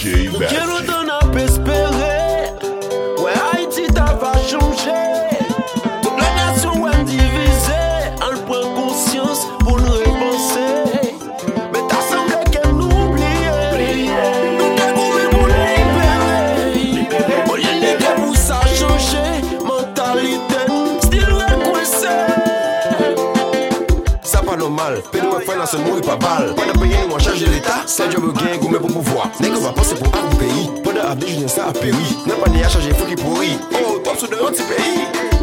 DJ Quel Magic. autant a espéré, ouais Haïti t'a va changer. Toute la nation est divisée, elle prend conscience pour nous repenser. Mais t'as semblé qu'elle nous oublie. Nous t'es gourmés pour libérer. Au lieu de pour ça changer, mentalité, style recoincé. Ça pas normal, pédou à faire dans ce mot et pas balle. Pas de payer, nous on charge de l'état. C'est job gain, gourmet pour pouvoir. N'est qu'on va penser pour un pays. Pas de abdi, je n'ai ça à péri. N'a pas ni à changer, faut qu'il pourrit. Oh, top sous de l'anti-pays.